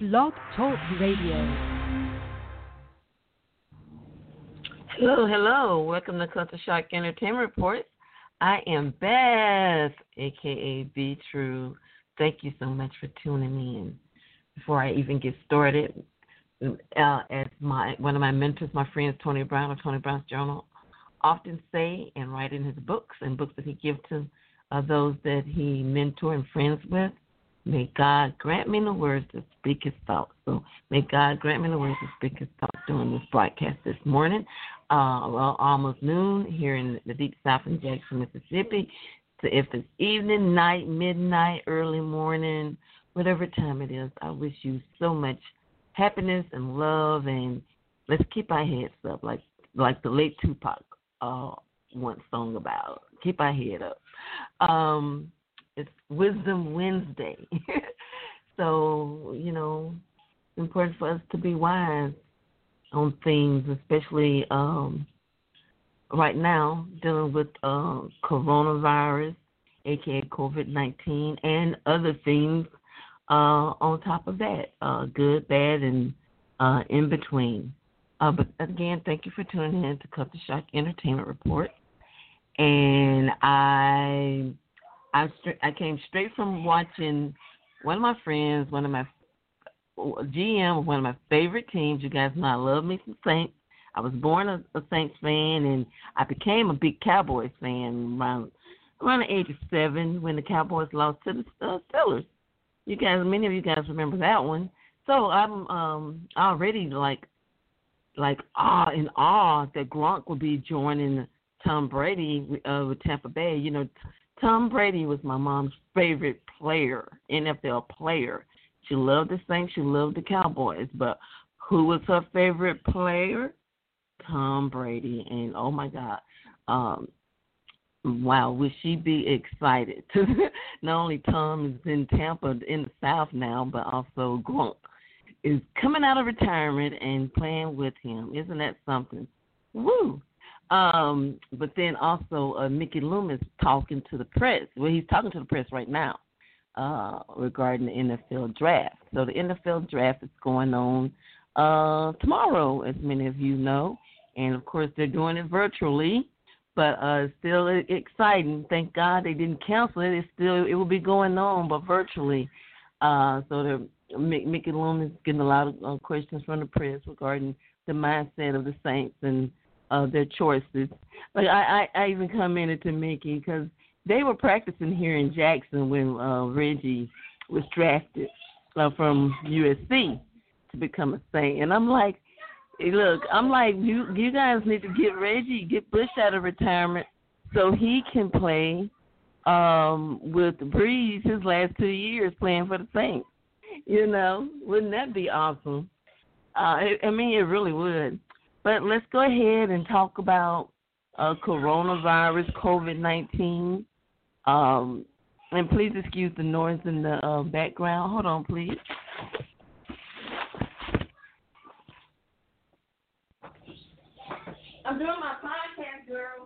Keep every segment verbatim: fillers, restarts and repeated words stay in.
Blog Talk Radio. Hello, hello. Welcome to Culture Shock Entertainment Report. I am Beth, a k a. Be True. Thank you so much for tuning in. Before I even get started, uh, as my one of my mentors, my friends, Tony Brown of Tony Brown's Journal, often say and write in his books and books that he gives to uh, those that he mentor and friends with, may God grant me the words to speak his thoughts. So may God grant me the words to speak his thoughts during this broadcast this morning. Uh, well, almost noon here in the deep south in Jackson, Mississippi. So if it's evening, night, midnight, early morning, whatever time it is, I wish you so much happiness and love, and let's keep our heads up, like like the late Tupac uh, once sung about. Keep our head up. Um, it's Wisdom Wednesday, so you know it's important for us to be wise on things, especially um, right now dealing with uh, coronavirus, aka COVID nineteen, and other things uh, on top of that, uh, good, bad, and uh, in between. Uh, but again, thank you for tuning in to Culture Shock Entertainment Report. And I, I, I came straight from watching one of my friends, one of my G M of one of my favorite teams. You guys know I love me some Saints. I was born a, a Saints fan, and I became a big Cowboys fan around around the age of seven when the Cowboys lost to the uh, Steelers. You guys, many of you guys remember that one. So I'm um, already like like awe in awe that Gronk would be joining Tom Brady uh, with Tampa Bay. You know, Tom Brady was my mom's favorite player, N F L player. She loved the Saints. She loved the Cowboys. But who was her favorite player? Tom Brady. And, oh, my God. Um, wow, would she be excited? Not only Tom is in Tampa in the South now, but also Gronk is coming out of retirement and playing with him. Isn't that something? Woo! Um, but then also uh, Mickey Loomis talking to the press. Well, he's talking to the press right now. Uh, regarding the N F L draft. So the N F L draft is going on uh, tomorrow, as many of you know. And, of course, they're doing it virtually, but uh, it's still exciting. Thank God they didn't cancel it. It's still, it will be going on, but virtually. Uh, so the, Mickey Loomis is getting a lot of uh, questions from the press regarding the mindset of the Saints and uh, their choices. But I, I, I even commented to Mickey because they were practicing here in Jackson when uh, Reggie was drafted uh, from U S C to become a Saint. And I'm like, hey, look, I'm like, you you guys need to get Reggie, get Bush out of retirement so he can play um, with Breeze his last two years playing for the Saints. You know, wouldn't that be awesome? Uh, I, I mean, it really would. But let's go ahead and talk about uh, coronavirus, COVID nineteen. Um, and please excuse the noise in the uh, background. Hold on, please. I'm doing my podcast, girl.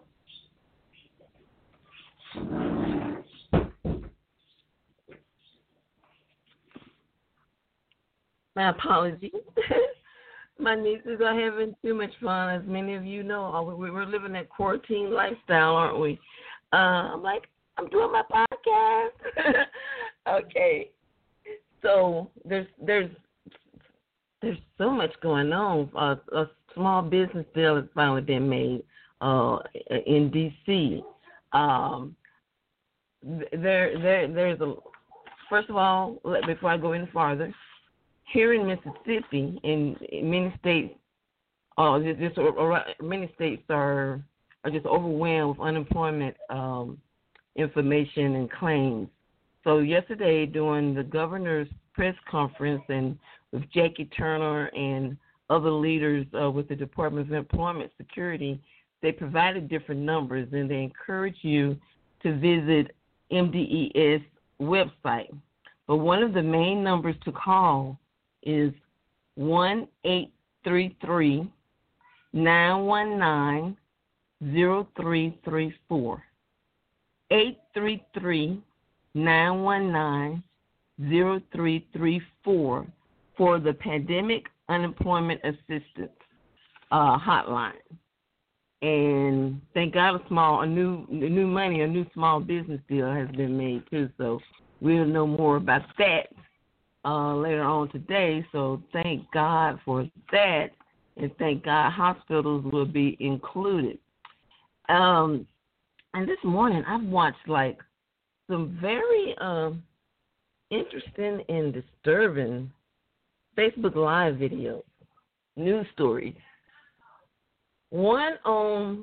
My apologies. My nieces are having too much fun. As many of you know, we're living that quarantine lifestyle, aren't we? Uh, I'm like, I'm doing my podcast. Okay. So there's there's there's so much going on. Uh, a small business bill has finally been made uh, in D C. Um, there there there's a first of all, before I go any farther, here in Mississippi, in, in many states, uh, just, just uh, many states are are just overwhelmed with unemployment Um, information and claims. So yesterday during the governor's press conference and with Jackie Turner and other leaders uh, with the Department of Employment Security, they provided different numbers and they encourage you to visit M D E S website. But one of the main numbers to call is one eight three three, nine one nine, zero three three four. eight three three, nine one nine, zero three three four for the Pandemic Unemployment Assistance uh, Hotline. And thank God, a small, a new, new money, a new small business deal has been made too. So we'll know more about that uh, later on today. So thank God for that, and thank God hospitals will be included. Um, and this morning I've watched like some very um, interesting and disturbing Facebook Live videos, news stories. One on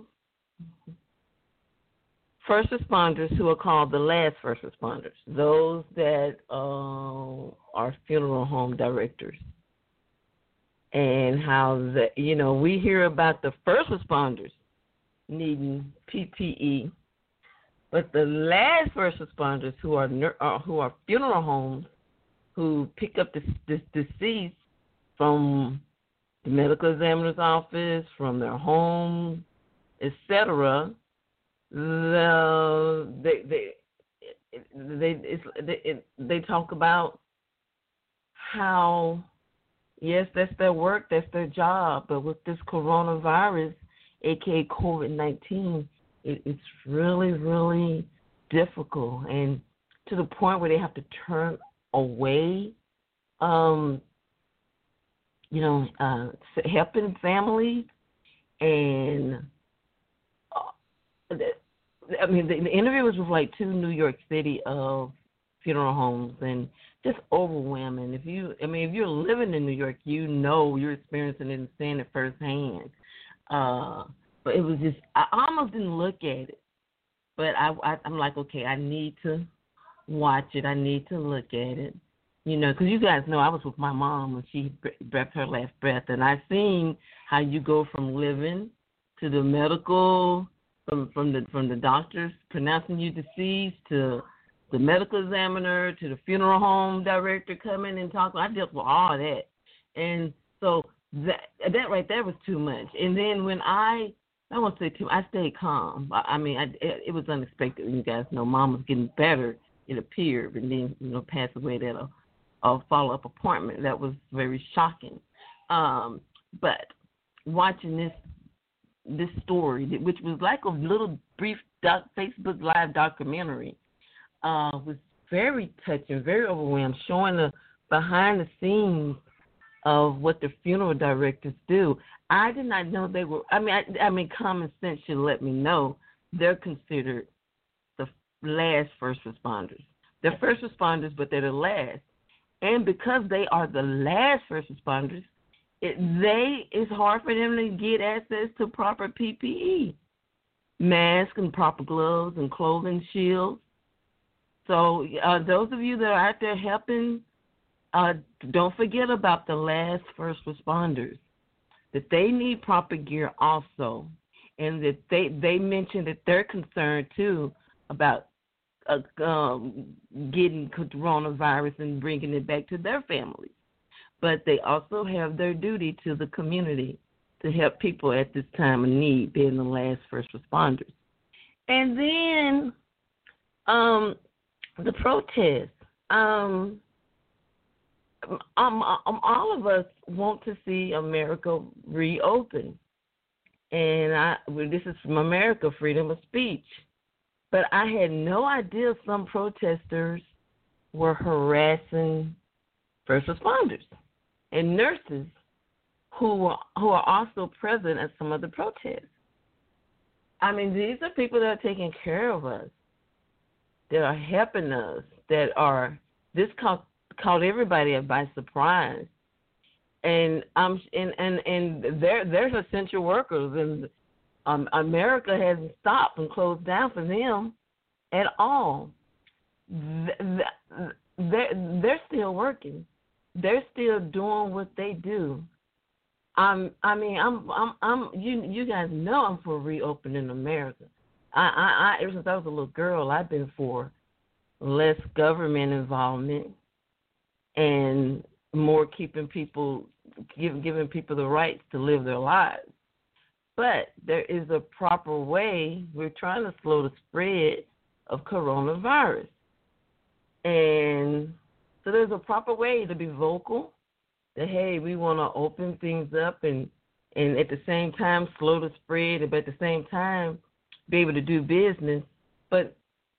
first responders who are called the last first responders, those that uh, are funeral home directors, and how the you know we hear about the first responders needing P P E, but the last first responders who are uh, who are funeral homes who pick up the, the deceased from the medical examiner's office, from their home, et cetera. The, they they they it's, they, they talk about how yes, that's their work, that's their job, but with this coronavirus, aka COVID nineteen, it, it's really really difficult, and to the point where they have to turn away. Um, you know, uh, helping families, and uh, I mean, the, the interview was with like two New York City uh, funeral homes, and just overwhelming. If you, I mean, if you're living in New York, you know you're experiencing it and seeing it firsthand. Uh, but it was just, I almost didn't look at it, but I, I, I'm like, okay, I need to watch it. I need to look at it. You know, because you guys know I was with my mom when she breathed her last breath, and I've seen how you go from living to the medical, from from the from the doctors pronouncing you deceased to the medical examiner to the funeral home director coming and talking. I dealt with all that, and so that that right there was too much. And then when I I won't say too, I stayed calm. I, I mean, I, it, it was unexpected. You guys know, Mom was getting better. It appeared, and then you know passed away that. Uh, A follow-up appointment. That was very shocking. Um, but watching this this story, which was like a little brief doc, Facebook Live documentary, uh, was very touching, very overwhelmed, showing the behind the scenes of what the funeral directors do. I did not know they were. I mean, I, I mean, common sense should let me know they're considered the last first responders. They're first responders, but they're the last. And because they are the last first responders, it, they it's hard for them to get access to proper P P E, masks and proper gloves and clothing shields. So uh, those of you that are out there helping, uh, don't forget about the last first responders, that they need proper gear also, and that they, they mentioned that they're concerned too about Uh, um, getting coronavirus and bringing it back to their families. But they also have their duty to the community to help people at this time of need, being the last first responders. And then um, the protests. Um, um, um, all of us want to see America reopen. And I, well, this is from America, freedom of speech. But I had no idea some protesters were harassing first responders and nurses who are, who are also present at some of the protests. I mean, these are people that are taking care of us, that are helping us, that are, this caught, caught everybody by surprise. And um, and and, and they're, they're essential workers, and Um, America hasn't stopped and closed down for them at all. They're, they're still working. They're still doing what they do. Um, I mean, I'm, I'm, I'm. You, you guys know I'm for reopening America. I, I, I, ever since I was a little girl, I've been for less government involvement and more keeping people, give, giving people the rights to live their lives. But there is a proper way. We're trying to slow the spread of coronavirus. And so there's a proper way to be vocal that, hey, we want to open things up and, and at the same time slow the spread, but at the same time be able to do business. But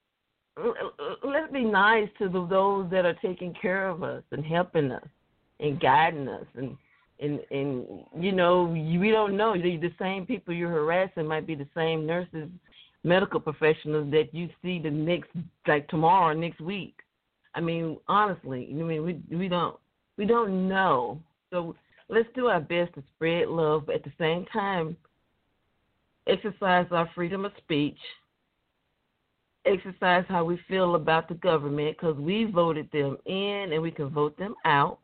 let's be nice to the, those that are taking care of us and helping us and guiding us. And, and, and you know, we don't know. The same people you're harassing might be the same nurses, medical professionals that you see the next, like tomorrow, next week. I mean, honestly, I mean, we we don't we don't know. So let's do our best to spread love, but at the same time, exercise our freedom of speech, exercise how we feel about the government, because we voted them in and we can vote them out,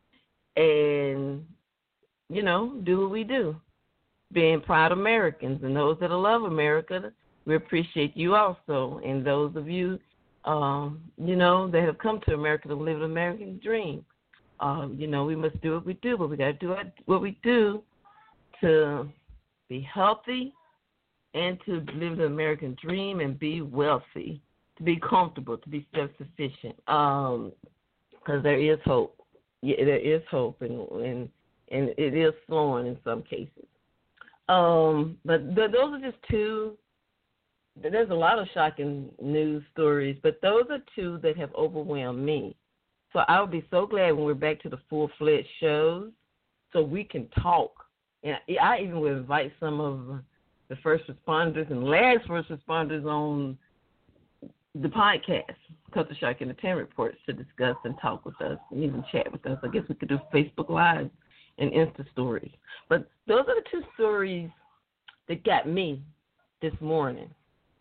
and, you know, do what we do. Being proud Americans, and those that love America, we appreciate you also. And those of you, um, you know, that have come to America to live an American dream, um, you know, we must do what we do, but we got to do what we do to be healthy and to live the American dream and be wealthy, to be comfortable, to be self-sufficient, because um, there is hope. Yeah, there is hope, and, and, and it is slowing in some cases. Um, but th- those are just two. There's a lot of shocking news stories, but those are two that have overwhelmed me. So I would be so glad when we're back to the full-fledged shows so we can talk. And I even would invite some of the first responders and last first responders on the podcast, Culture Shock Entertainment Reports, to discuss and talk with us and even chat with us. I guess we could do Facebook Live and Insta stories. But those are the two stories that got me this morning.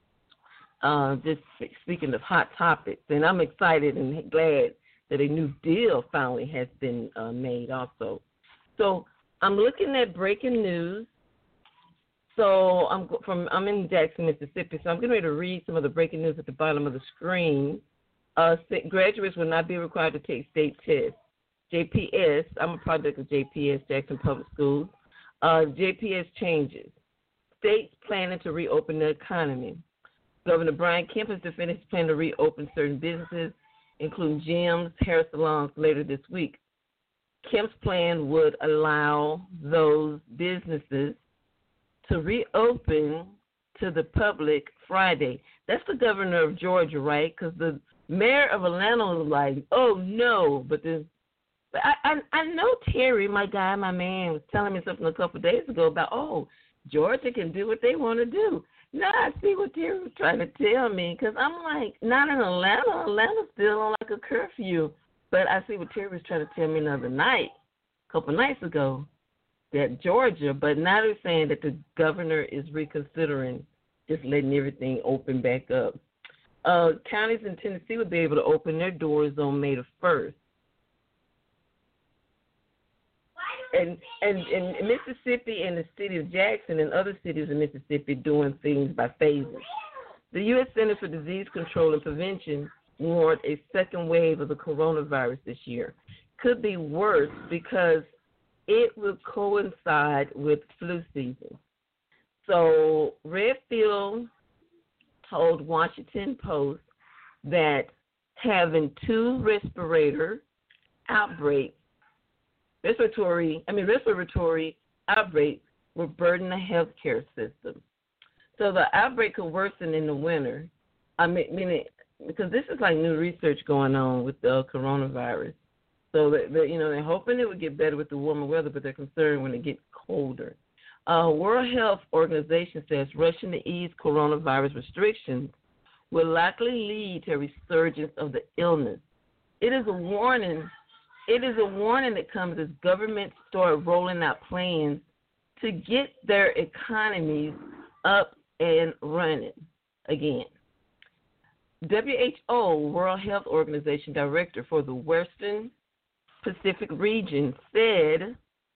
Uh, just speaking of hot topics, and I'm excited and glad that a new deal finally has been uh, made also. So I'm looking at breaking news. So I'm from I'm in Jackson, Mississippi, so I'm getting ready to read some of the breaking news at the bottom of the screen. Uh, graduates will not be required to take state tests. J P S, I'm a product of J P S, Jackson Public Schools. Uh, J P S changes. States planning to reopen the economy. Governor Brian Kemp has defended his plan to reopen certain businesses, including gyms, hair salons, later this week. Kemp's plan would allow those businesses to reopen to the public Friday. That's the governor of Georgia, right? Because the mayor of Atlanta was like, oh, no. But the but I, I, I know Terry, my guy, my man, was telling me something a couple of days ago about, oh, Georgia can do what they want to do. Now I see what Terry was trying to tell me, because I'm like, not in Atlanta. Atlanta's still on like a curfew. But I see what Terry was trying to tell me the other night, a couple of nights ago, that Georgia, but now they're saying that the governor is reconsidering just letting everything open back up. Uh, counties in Tennessee would be able to open their doors on May the first. And, and, and Mississippi and the city of Jackson and other cities in Mississippi doing things by phases. The U S Centers for Disease Control and Prevention warned a second wave of the coronavirus this year. Could be worse because it will coincide with flu season. So Redfield told Washington Post that having two respirator outbreaks Respiratory, I mean, respiratory outbreaks will burden the healthcare system. So the outbreak could worsen in the winter. I mean, meaning, because this is like new research going on with the coronavirus. So that, that, you know, they're hoping it would get better with the warmer weather, but they're concerned when it gets colder. Uh, World Health Organization says rushing to ease coronavirus restrictions will likely lead to a resurgence of the illness. It is a warning. It is a warning that comes as governments start rolling out plans to get their economies up and running again. W H O, World Health Organization Director for the Western Pacific region, said,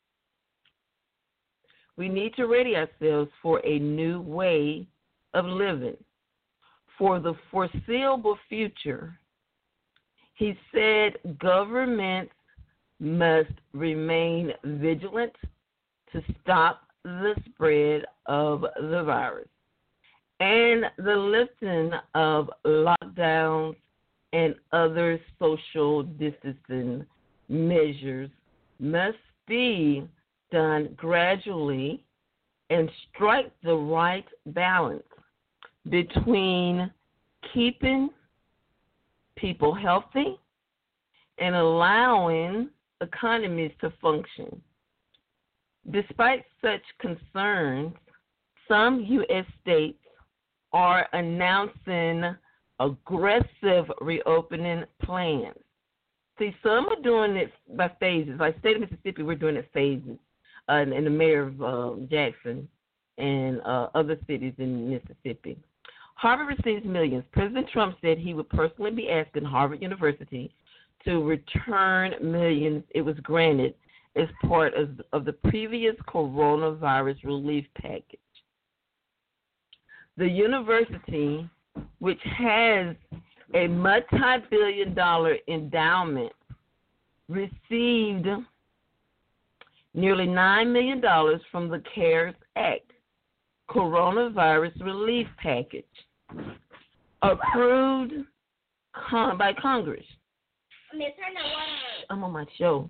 we need to ready ourselves for a new way of living for the foreseeable future. He said governments must remain vigilant to stop the spread of the virus and the lifting of lockdowns and other social distancing measures must be done gradually and strike the right balance between keeping people healthy and allowing economies to function. Despite such concerns, some U S states are announcing aggressive reopening plans. See, some are doing it by phases. Like state of Mississippi, we're doing it phases, uh, and, and the mayor of uh, Jackson and uh, other cities in Mississippi. Harvard receives millions. President Trump said he would personally be asking Harvard University to return millions it was granted as part of, of the previous coronavirus relief package. The university, which has a multi-billion dollar endowment, received nearly nine million dollars from the CARES Act coronavirus relief package approved con- by Congress. I'm on my show.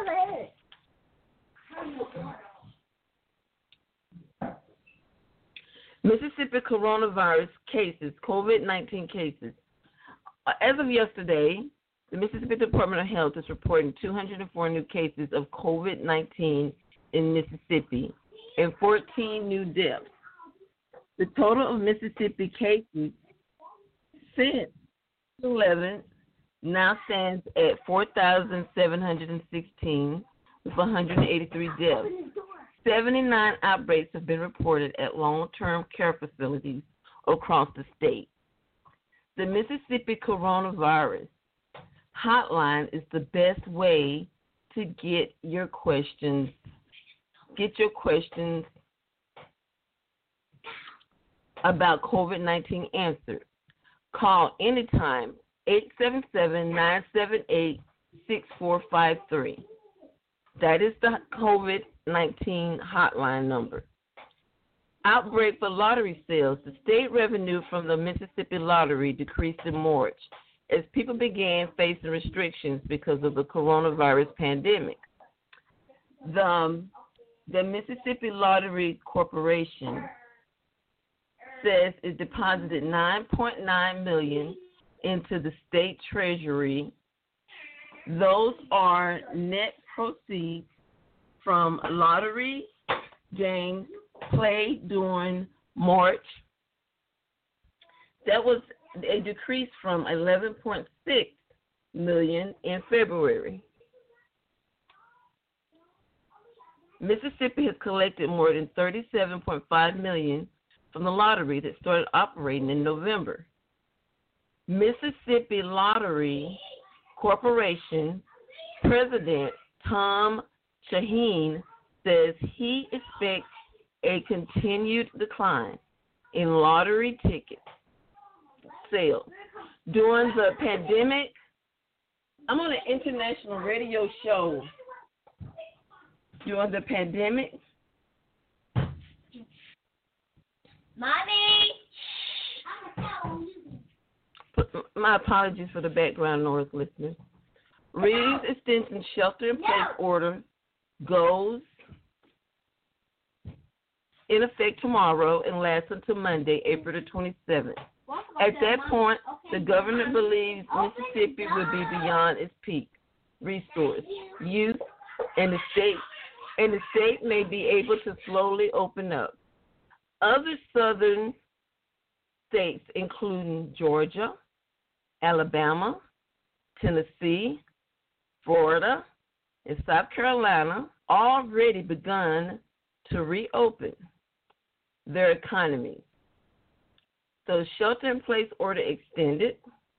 Mississippi coronavirus cases, COVID nineteen cases. As of yesterday, the Mississippi Department of Health is reporting two hundred four new cases of COVID nineteen in Mississippi and fourteen new deaths. The total of Mississippi cases since eleven now stands at four thousand seven hundred sixteen with one hundred eighty-three deaths. seventy-nine outbreaks have been reported at long-term care facilities across the state. The Mississippi Coronavirus Hotline is the best way to get your questions, get your questions about COVID nineteen answered. Call anytime, eight seven seven, nine seven eight, six four five three. That is the COVID nineteen hotline number. Outbreak for lottery sales. The state revenue from the Mississippi Lottery decreased in March as people began facing restrictions because of the coronavirus pandemic. The, um, the Mississippi Lottery Corporation says it deposited nine point nine million dollars into the state treasury. Those are net proceeds from lottery games played during March. That was a decrease from eleven point six million dollars in February. Mississippi has collected more than thirty-seven point five million dollars from the lottery that started operating in November. Mississippi Lottery Corporation President Tom Shaheen says he expects a continued decline in lottery ticket sales. During the pandemic, I'm on an international radio show. During the pandemic, Mommy! My apologies for the background noise, listeners. Reeves Extension shelter-in-place order goes in effect tomorrow and lasts until Monday, April the twenty-seventh. At that point, the governor believes Mississippi will be beyond its peak resource use, and the state and the state may be able to slowly open up. Other southern states, including Georgia, Alabama, Tennessee, Florida, and South Carolina, already begun to reopen their economies. So shelter-in-place order extended.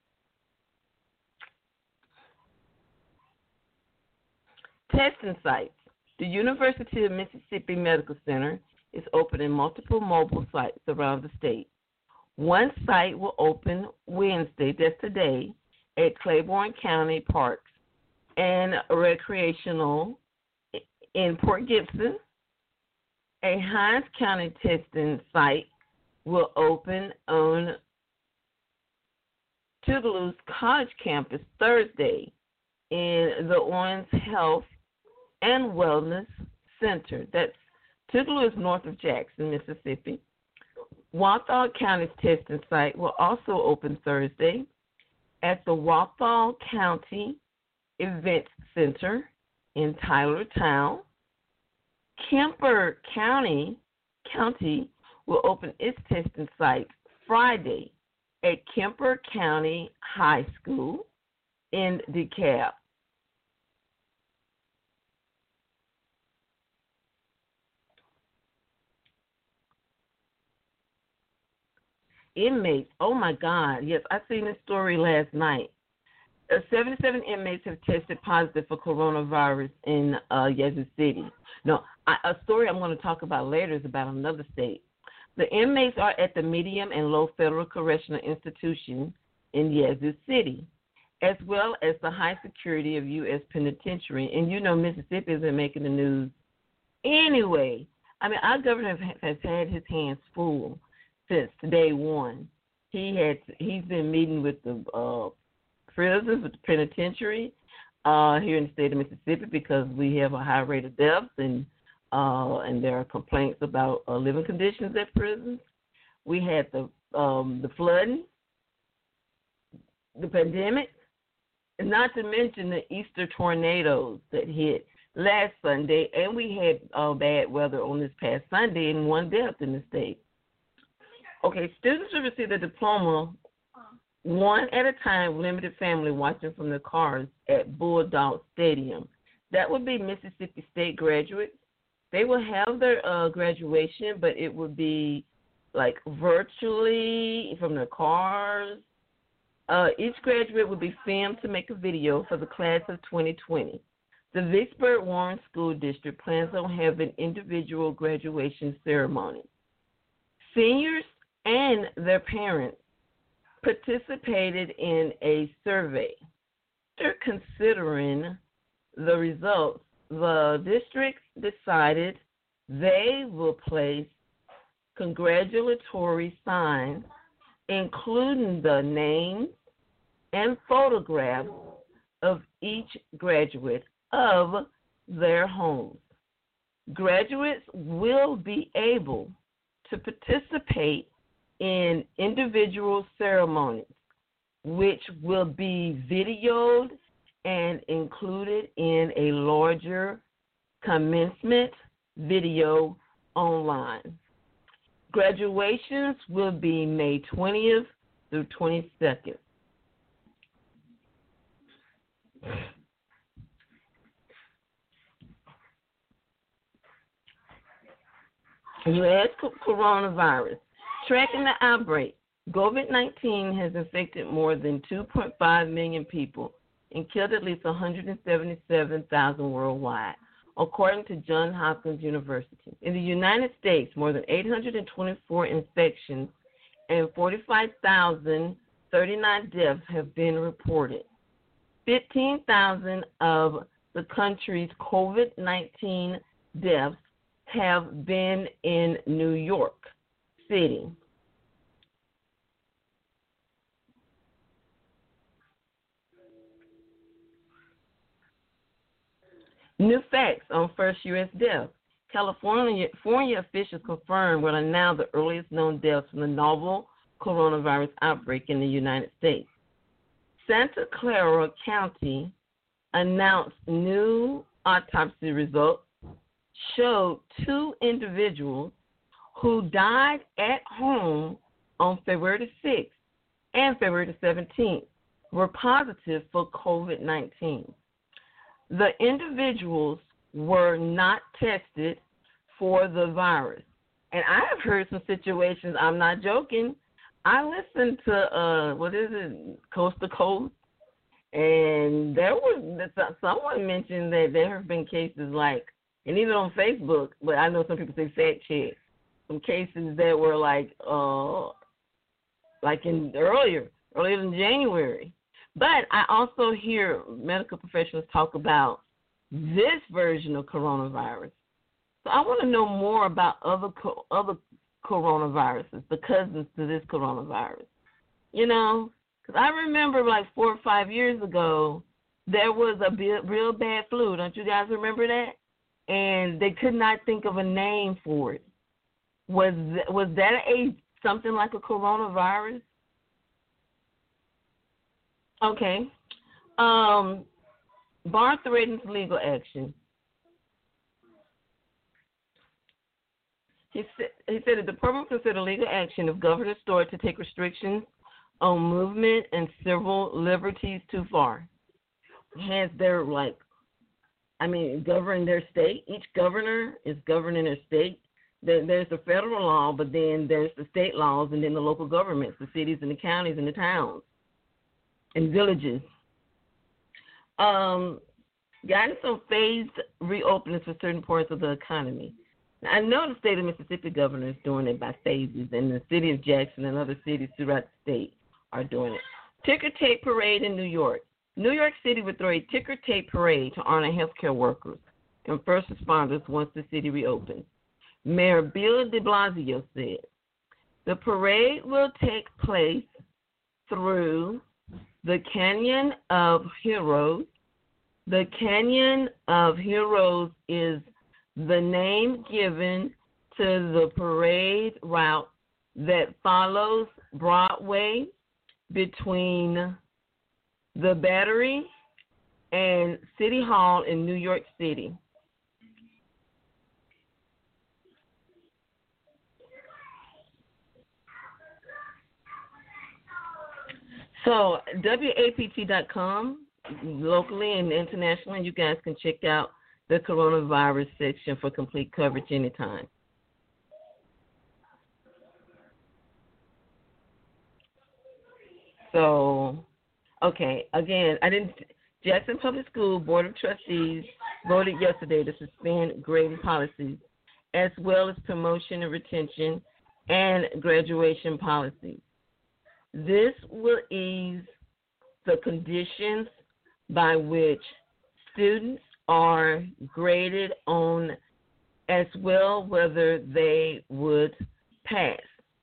Testing sites. The University of Mississippi Medical Center is opening multiple mobile sites around the state. One site will open Wednesday, that's today, at Claiborne County Parks and Recreational in Port Gibson. A Hinds County testing site will open on Tougaloo's College campus Thursday in the Owens Health and Wellness Center. That's Tougaloo is north of Jackson, Mississippi. Walthall County's testing site will also open Thursday at the Walthall County Event Center in Tylertown. Kemper County County will open its testing site Friday at Kemper County High School in DeKalb. Inmates, oh my God, yes, I seen this story last night. Uh, seventy-seven inmates have tested positive for coronavirus in uh, Yazoo City. No, I, a story I'm going to talk about later is about another state. The inmates are at the medium and low federal correctional institution in Yazoo City, as well as the high security of U S Penitentiary. And you know Mississippi has been making the news anyway. I mean, our governor has had his hands full since day one. He had he's been meeting with the uh, prisons, with the penitentiary uh, here in the state of Mississippi because we have a high rate of deaths and uh, and there are complaints about uh, living conditions at prisons. We had the um, the flooding, the pandemic, and not to mention the Easter tornadoes that hit last Sunday, and we had uh, bad weather on this past Sunday and one death in the state. Okay, students will receive a diploma one at a time, limited family watching from their cars at Bulldog Stadium. That would be Mississippi State graduates. They will have their uh, graduation, but it would be like virtually from their cars. Uh, each graduate would be filmed to make a video for the class of twenty twenty. The Vicksburg Warren School District plans on having individual graduation ceremonies. Seniors and their parents participated in a survey. After considering the results, the districts decided they will place congratulatory signs, including the names and photographs of each graduate of their homes. Graduates will be able to participate in individual ceremonies, which will be videoed and included in a larger commencement video online. Graduations will be May twentieth through twenty-second. You ask coronavirus. Tracking the outbreak, COVID nineteen has infected more than two point five million people and killed at least one hundred seventy-seven thousand worldwide, according to Johns Hopkins University. In the United States, more than eight hundred twenty-four infections and forty-five thousand thirty-nine deaths have been reported. fifteen thousand of the country's COVID nineteen deaths have been in New York City. New facts on first U S death. California, California officials confirmed what are now the earliest known deaths from the novel coronavirus outbreak in the United States. Santa Clara County announced new autopsy results showed two individuals who died at home on February the sixth and February the seventeenth were positive for COVID nineteen. The individuals were not tested for the virus. And I have heard some situations, I'm not joking. I listened to, uh, what is it, Coast to Coast, and there was, someone mentioned that there have been cases like, and even on Facebook, but I know some people say fact check, some cases that were like, uh, like in earlier, earlier than January. But I also hear medical professionals talk about this version of coronavirus. So I want to know more about other other coronaviruses, the cousins to this coronavirus. You know, because I remember like four or five years ago, there was a bi- real bad flu. Don't you guys remember that? And they could not think of a name for it. Was th- was that a something like a coronavirus? Okay. Um, Barr threatens legal action. He said, he said that the department will consider legal action if Governor Stewart to take restrictions on movement and civil liberties too far. Has their, like, I mean, govern their state. Each governor is governing their state. There's the federal law, but then there's the state laws, and then the local governments, the cities and the counties and the towns and villages. Um, guidance on phased reopenings for certain parts of the economy. Now, I know the state of Mississippi governor is doing it by phases, and the city of Jackson and other cities throughout the state are doing it. Ticker tape parade in New York. New York City would throw a ticker tape parade to honor healthcare workers and first responders once the city reopens. Mayor Bill de Blasio said the parade will take place through the Canyon of Heroes. The Canyon of Heroes is the name given to the parade route that follows Broadway between the Battery and City Hall in New York City. So W A P T dot com, locally and internationally, you guys can check out the coronavirus section for complete coverage anytime. So, okay, again, I didn't. Jackson Public School Board of Trustees voted yesterday to suspend grading policies as well as promotion and retention and graduation policies. This will ease the conditions by which students are graded on, as well whether they would pass,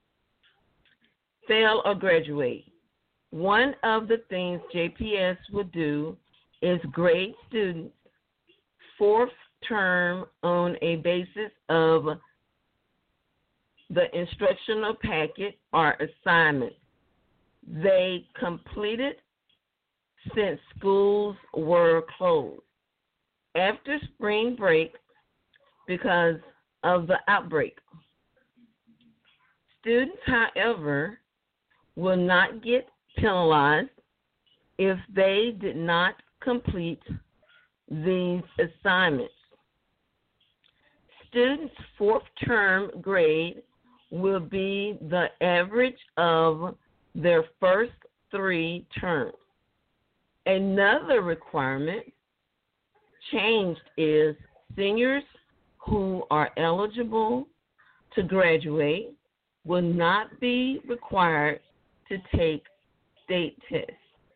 fail, or graduate. One of the things J P S would do is grade students fourth term on a basis of the instructional packet or assignment they completed since schools were closed. After spring break, because of the outbreak, students, however, will not get penalized if they did not complete these assignments. Students' fourth term grade will be the average of their first three terms. Another requirement changed is seniors who are eligible to graduate will not be required to take state tests.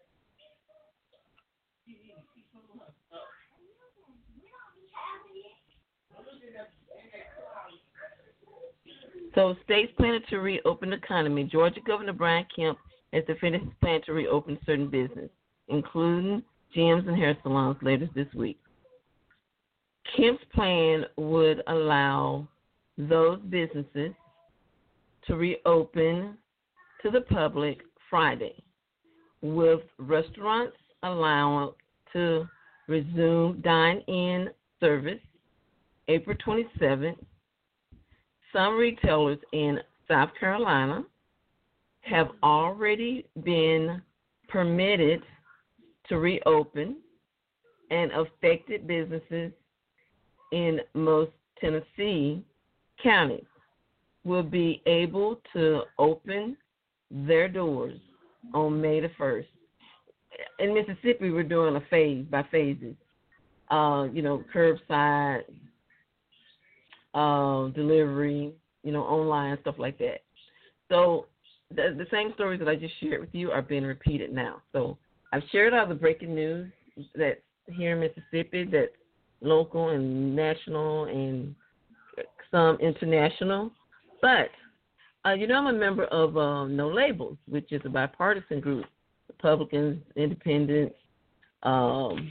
So states planning to reopen the economy. Georgia Governor Brian Kemp has defended his plan to reopen certain business, including gyms and hair salons, later this week. Kemp's plan would allow those businesses to reopen to the public Friday, with restaurants allowed to resume dine-in service April twenty-seventh. Some retailers in South Carolina have already been permitted to reopen, and affected businesses in most Tennessee counties will be able to open their doors on May the first. In Mississippi, we're doing a phase by phases. Uh, you know, curbside, uh, delivery, you know, online, stuff like that. So the, the same stories that I just shared with you are being repeated now. So I've shared all the breaking news that's here in Mississippi, that's local and national and some international. But, uh, you know, I'm a member of um, No Labels, which is a bipartisan group, Republicans, Independents, um,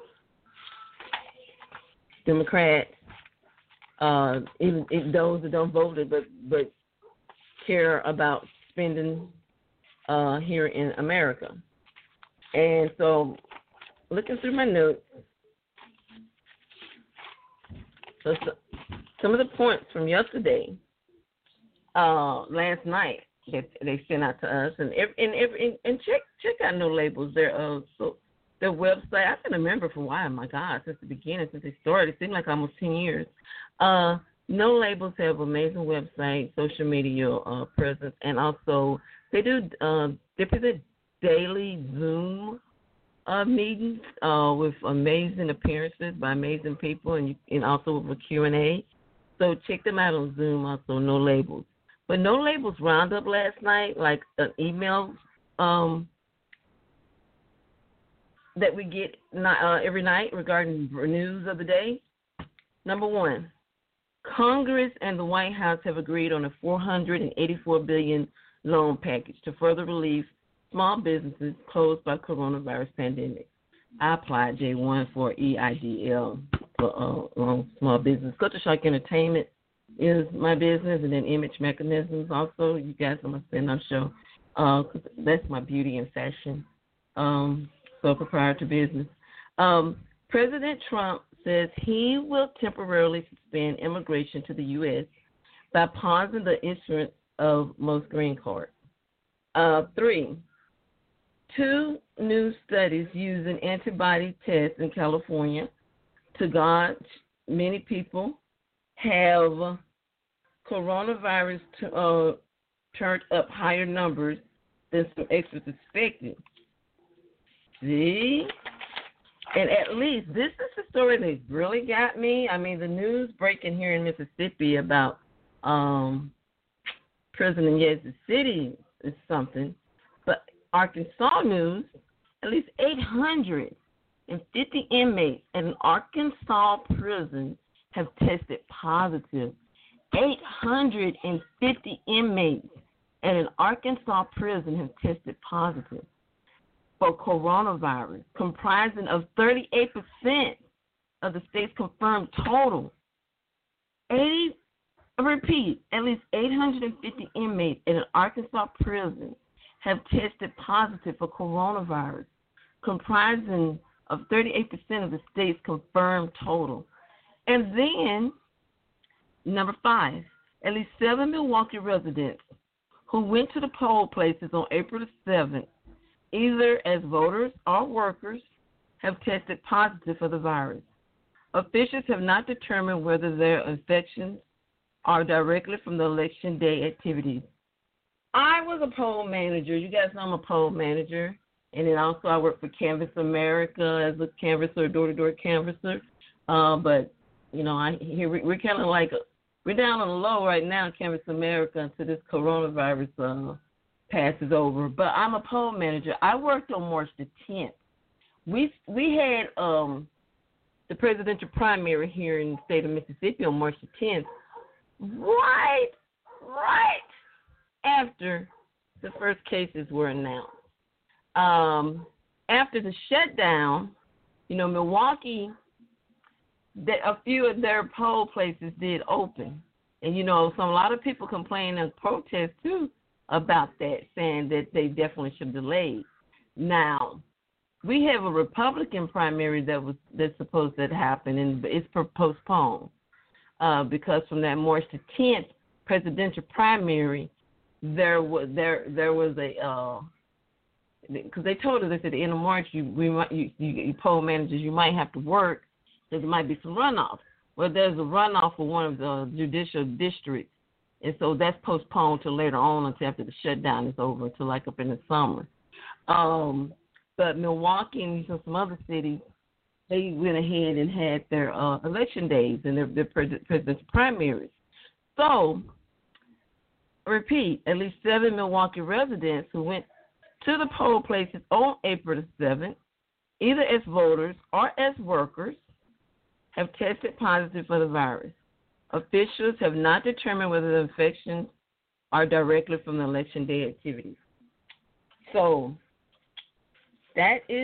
Democrats, uh, even, even those that don't vote, but but care about spending uh, here in America. And so, looking through my notes, so, so some of the points from yesterday, uh, last night that they sent out to us, and every, and every, and check check out No Labels. Their uh, so their website. I can remember for a while. My God, since the beginning, since they started, it seemed like almost ten years. Uh, No Labels have amazing website, social media uh, presence, and also they do uh, they present daily Zoom uh, meetings uh, with amazing appearances by amazing people, and you, and also with a Q and A. So check them out on Zoom. Also, No Labels. But No Labels roundup last night, like an email um, that we get not, uh, every night regarding news of the day. Number one, Congress and the White House have agreed on a four hundred eighty-four billion dollars loan package to further relieve small businesses closed by coronavirus pandemic. I applied J one for E I D L for uh, small business. Culture Shock Entertainment is my business, and then Image Mechanisms also. You guys on my stand-up show. Uh, that's my beauty and fashion. Um, so proprietor business. Um, President Trump says he will temporarily suspend immigration to the U S by pausing the issuance of most green cards. Uh, three, two new studies using antibody tests in California to gauge many people have coronavirus t- uh, turned up higher numbers than some experts expected. See? And at least this is the story that really got me. I mean, the news breaking here in Mississippi about um, prison in Yazoo City is something. But Arkansas news, at least eight hundred fifty inmates at an Arkansas prison have tested positive. eight hundred fifty inmates at an Arkansas prison have tested positive for coronavirus, comprising of thirty-eight percent of the state's confirmed total. eighty, I repeat, at least eight hundred fifty inmates in an Arkansas prison have tested positive for coronavirus, comprising of thirty-eight percent of the state's confirmed total. And then, number five, at least seven Milwaukee residents who went to the poll places on April the seventh, either as voters or workers, have tested positive for the virus. Officials have not determined whether their infections are directly from the election day activities. I was a poll manager. You guys know I'm a poll manager. And then also I work for Canvas America as a canvasser, door-to-door canvasser. Uh, but, you know, I here we, we're kind of like, we're down on the low right now, Canvas America, until this coronavirus uh, passes over. But I'm a poll manager. I worked on March the tenth. We we had um, the presidential primary here in the state of Mississippi on March the tenth, right, right after the first cases were announced. Um, after the shutdown, you know, Milwaukee, that a few of their poll places did open. And, you know, some a lot of people complain and protest, too, about that, saying that they definitely should delay. Now, we have a Republican primary that was that's supposed to happen, and it's postponed uh, because from that March the tenth presidential primary, there was there there was a uh, because they told us at the end of March you we might you, you, you poll managers you might have to work because there might be some runoff. Well, there's a runoff for one of the judicial districts, and so that's postponed to later on until after the shutdown is over, until like up in the summer. Um, but Milwaukee and some other cities, they went ahead and had their uh, election days and their, their presidential primaries. So, repeat, at least seven Milwaukee residents who went to the poll places on April the seventh, either as voters or as workers, have tested positive for the virus. Officials have not determined whether the infections are directly from the election day activities. So that is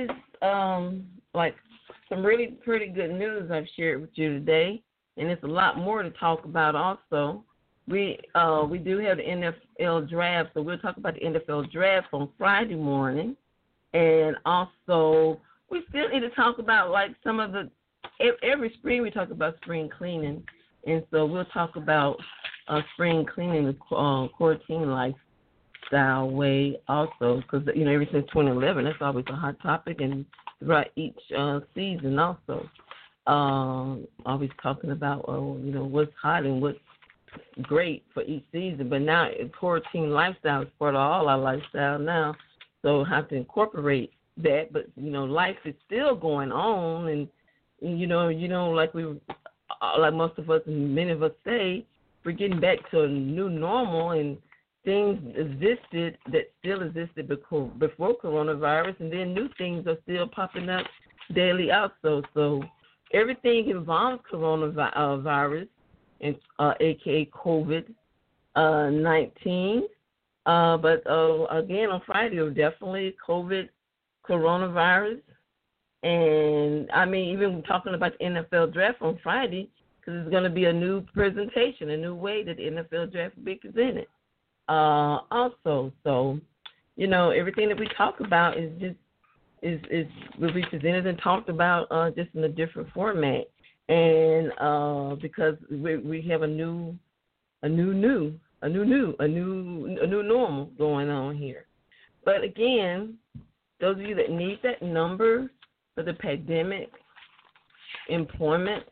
um like some really pretty good news I've shared with you today, and it's a lot more to talk about. Also, we uh we do have the N F L draft, so we'll talk about the N F L draft on Friday morning, and also we still need to talk about like some of the every spring we talk about spring cleaning, and so we'll talk about uh, spring cleaning the uh, quarantine lifestyle way also, because you know ever since twenty eleven that's always a hot topic, and throughout each uh, season also, um, always talking about oh you know what's hot and what's great for each season. But now quarantine lifestyle is part of all our lifestyle now, so have to incorporate that. But you know life is still going on, and you know you know like we like most of us and many of us say, we're getting back to a new normal, and things existed that still existed before, before coronavirus, and then new things are still popping up daily also. So everything involves coronavirus, and uh, a k a. COVID nineteen. Uh, but uh, again, on Friday, definitely COVID, coronavirus. And, I mean, even talking about the N F L draft on Friday, because it's going to be a new presentation, a new way that the N F L draft will be presented. Uh, also, so, you know, everything that we talk about is just, is, is will be presented and talked about uh, just in a different format. And uh, because we, we have a new, a new, new, a new, new, a new, a new normal going on here. But again, those of you that need that number for the pandemic employment,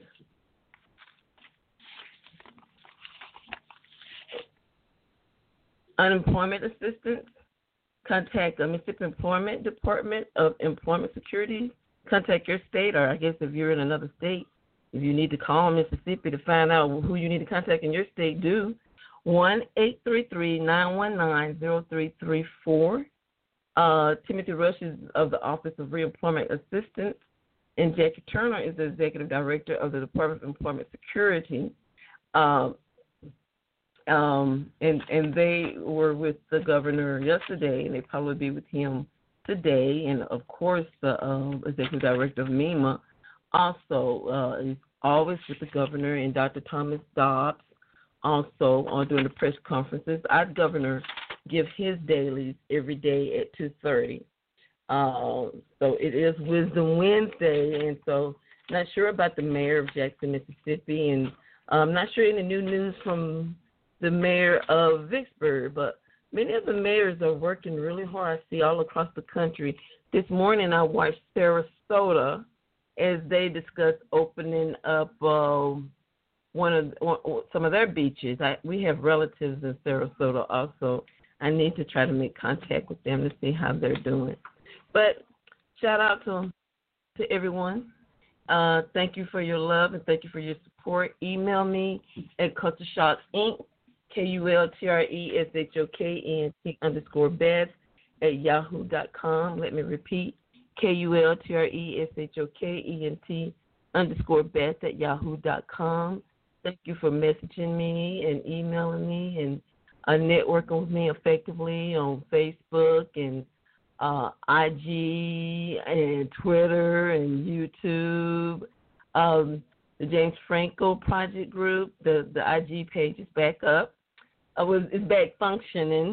unemployment assistance, contact the Mississippi Employment Department of Employment Security. Contact your state, or I guess if you're in another state, if you need to call Mississippi to find out who you need to contact in your state, do one eight three three, nine one nine, zero three three four. Uh, Timothy Rush is of the Office of Reemployment Assistance, and Jackie Turner is the Executive Director of the Department of Employment Security. Uh, um, and, and they were with the governor yesterday, and they probably be with him today. And, of course, the uh, Executive Director of MEMA also uh, is always with the governor, and Doctor Thomas Dobbs also uh, during the press conferences. Our governor give his dailies every day at two thirty. Uh, so it is Wisdom Wednesday, and so not sure about the mayor of Jackson, Mississippi, and I'm not sure any new news from the mayor of Vicksburg, but many of the mayors are working really hard, I see, all across the country. This morning I watched Sarasota as they discussed opening up uh, one of one, some of their beaches. I, we have relatives in Sarasota also. I need to try to make contact with them to see how they're doing. But shout out to to everyone. Uh, thank you for your love and thank you for your support. Email me at Culture Shock Incorporated, K U L T R E S H O K E N T underscore Beth at yahoo dot com. Let me repeat, K U L T R E S H O K E N T underscore Beth at yahoo dot com. Thank you for messaging me and emailing me and uh, networking with me effectively on Facebook and uh, I G and Twitter and YouTube. Um, the James Franco Project Group, the, the I G page is back up. Uh, was is back functioning.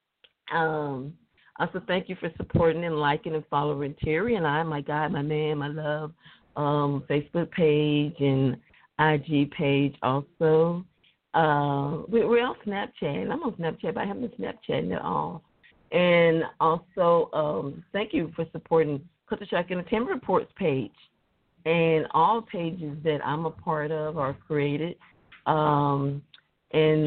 Um, also, thank you for supporting and liking and following Terry and I, my guy, my man, my love, um, Facebook page and I G page also. Uh, we, we're on Snapchat. I'm on Snapchat, but I haven't been Snapchatting at all. And also, um, thank you for supporting Culture Shock Entertainment Reports page. And all pages that I'm a part of are created. Um, and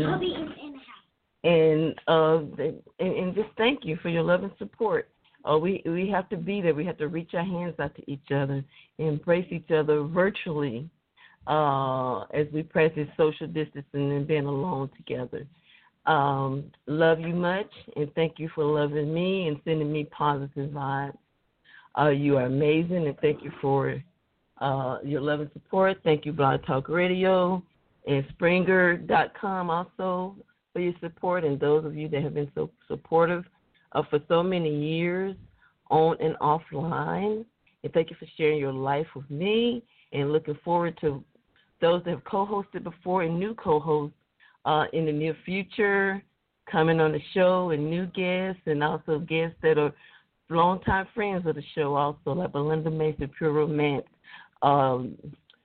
and, uh, and and just thank you for your love and support. Uh, we we have to be there. We have to reach our hands out to each other, embrace each other virtually uh, as we practice social distancing and being alone together. Um, love you much, and thank you for loving me and sending me positive vibes. Uh, you are amazing, and thank you for uh, your love and support. Thank you, Blog Talk Radio and Springer dot com also for your support, and those of you that have been so supportive uh, for so many years on and offline. And thank you for sharing your life with me, and looking forward to those that have co-hosted before and new co-hosts uh, in the near future coming on the show, and new guests, and also guests that are longtime friends of the show also, like Belinda Mason, Pure Romance, um,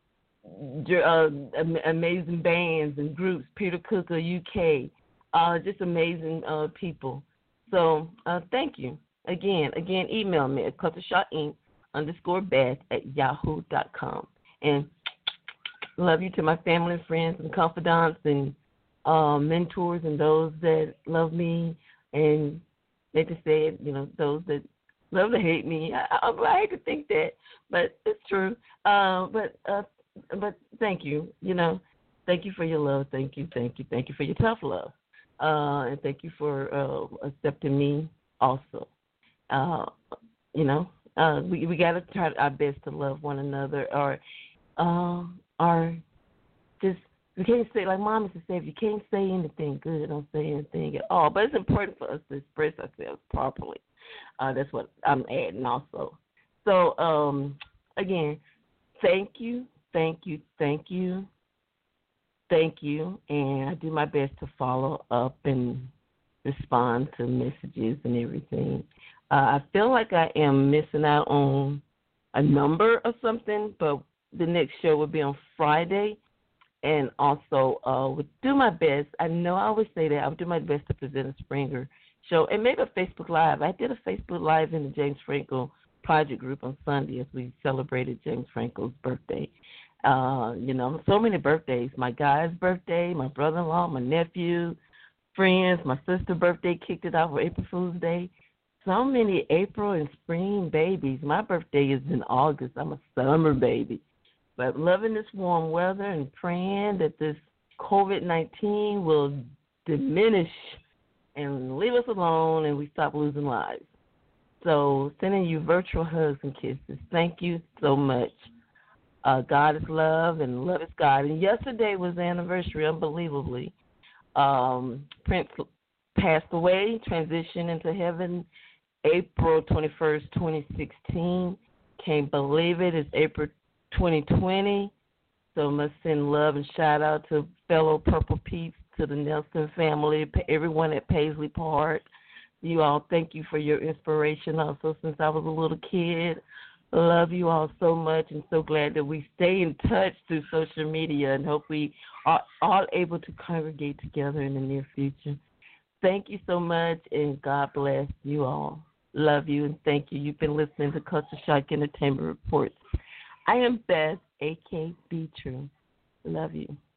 uh, amazing bands and groups, Peter Cooker, U K, uh, just amazing uh, people. So uh, thank you. Again, again, email me at cultureshock underscore Beth at yahoo dot com. And love you to my family and friends and confidants and uh, mentors and those that love me, and they just say it, you know, those that love to hate me. I, I, I hate to think that, but it's true. Uh, but uh, but thank you, you know, thank you for your love. Thank you, thank you, thank you for your tough love, uh, and thank you for uh, accepting me also. Uh, you know, uh, we we got to try our best to love one another, or uh, or just, you can't say, like Mom used to say, if you can't say anything good, don't say anything at all. But it's important for us to express ourselves properly. Uh, that's what I'm adding also. So, um, again, thank you, thank you, thank you, thank you. And I do my best to follow up and respond to messages and everything. Uh, I feel like I am missing out on a number or something, but the next show will be on Friday. And also, uh, would do my best. I know I always say that. I would do my best to present a Springer show, and maybe a Facebook Live. I did a Facebook Live in the James Franco Project Group on Sunday as we celebrated James Franco's birthday. Uh, you know, so many birthdays. My guy's birthday, my brother-in-law, my nephew, friends, my sister's birthday kicked it off for April Fool's Day. So many April and spring babies. My birthday is in August. I'm a summer baby. But loving this warm weather and praying that this covid nineteen will diminish and leave us alone and we stop losing lives. So sending you virtual hugs and kisses. Thank you so much. Uh, God is love and love is God. And yesterday was the anniversary, unbelievably. Um, Prince passed away, transitioned into heaven April twenty-first, twenty sixteen. Can't believe it. It's April twenty twenty, so must send love and shout out to fellow Purple Peeps, to the Nelson family, everyone at Paisley Park. You all, thank you for your inspiration also since I was a little kid. Love you all so much, and so glad that we stay in touch through social media, and hope we are all able to congregate together in the near future. Thank you so much, and God bless you all. Love you, and thank you. You've been listening to Culture Shock Entertainment Reports. I am Beth, a k a. Be True. Love you.